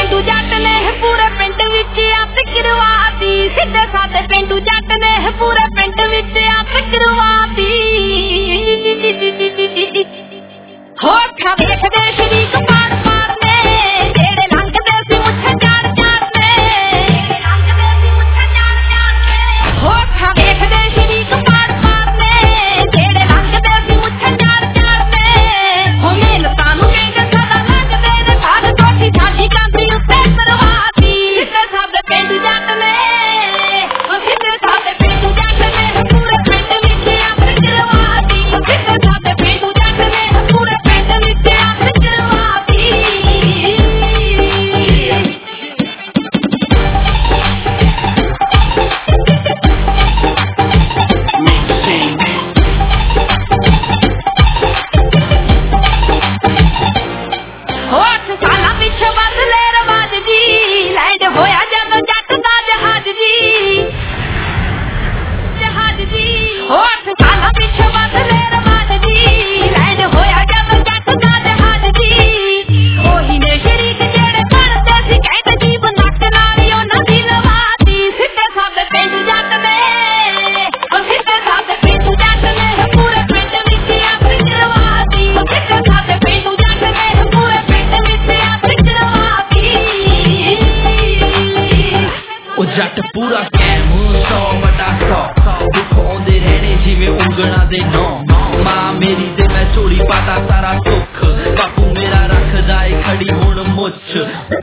पेंडू जट ने पूरे पिंड विच आप करवाती सीधे साधे पेंडू जट ने पूरे पिंड विच आप करवाती हो खा देखदे शरीक पार पार ने जेड़े लंघदे सी मुछ चार चार ने लंघदे सी मुछ चार चार ने हो खा देखदे शरीक पार पार ने जेड़े लंघदे सी मुछ चार चार ने हो मेल तानू कहंदे सदा लगदे ने भाग कोठी झाली कांदी उत्ते सरवाती सीधे साधे पेंडू जट ने ओ सीधे साधे पेंडू जट ने पूरे पिंड विच आप करवाती सीधे साधे पेंडू जट ने पूरे पिंड विच आप करवाती होठ साला पिछे बदले रवाज जी लैंड होया जदों जट दा जहाज जी होठ साला पिछे बदले रवाज जी लैंड होया जदों जट दा जहाज जी ओही ने शरीक जेड़े करदे सी कहंदे जीव नक नाल उन्हां दी लवाती सीधे साधे पेंडू जट ने ओ सीधे साधे पेंडू जट ने पूरे पिंड विच आप करवाती सीधे साधे पेंडू जट ने पूरे पिंड विच आप करवाती ओ जट पूरा कैम 100 बटा 100 दुख आउंदे रहने जिवें उंगणा दे नौ मां मेरी ते मैं चोरी पाता सारा सुख बापू मेरा रखदा ए खड़ी हुण मुछ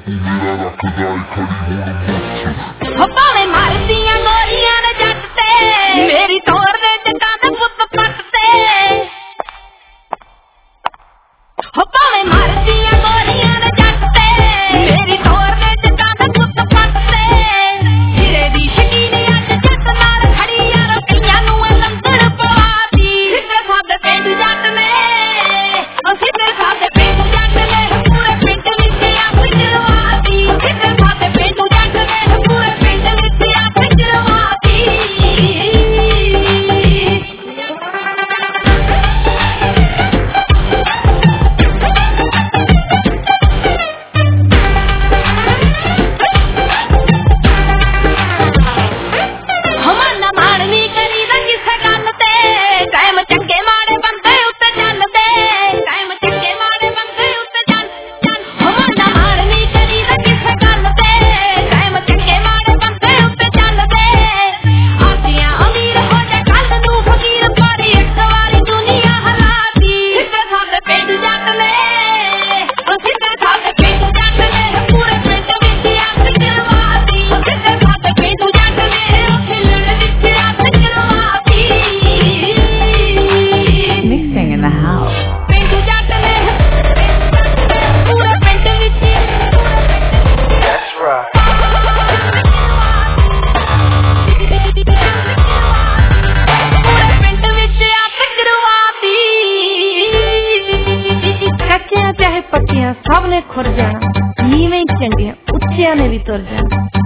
हो भावें मारदियां गोलियां ने जट ते मेरी तोर दे जटां दे पुत्त पट ते हो भावें मारदियां गोलियां ने जट ते मेरी तोर दे जटां दे पुत्त पट ते हीरे दी शकीन अज जट नाल खड़ी यार कईयां नूं लंदड़ पवाती सीधे साधे पेंडू जट ने ओ सीधे साधे पेंडू जट ने पूरे पिंड विच आप करवाती सीधे साधे पेंडू जट ने पूरे पिंड विच आप करवाती हमारा मानवी करी दा किसे गल ते कायम चंगे माड़े बंदे उत्ते चलदे कायम चंगे माड़े बंदे उत्ते चल हमारा मानवी करी दा किसे गल ते कायम चंगे माड़े बंदे उत्ते चलदे आसियां अमीर हो जा कल नूं फकीर पर एक वारी दुनिया हलाती सीधे साधे पेंडू जट ने ओ सीधे साधे पेंडू जट ने पूरे पिंड विच आप करवाती सीधे साधे पेंडू जट ने खिलण विच आप करवाती Mixing in the house. पेंडू जट ने पूरे पिंड विच That's right. पूरे पिंड विच आप करवाती ਕੱਚਿਆਂ ਚਾਹੇ ਪੱਕਿਆਂ ਸਭ ਨੇ ਖੁਰ ਜਾਣਾ ਨੀਵੇਂ ਚੰਗੇ ਉੱਚਿਆਂ ਨੇ ਵੀ ਤੁਰ ਜਾਣਾ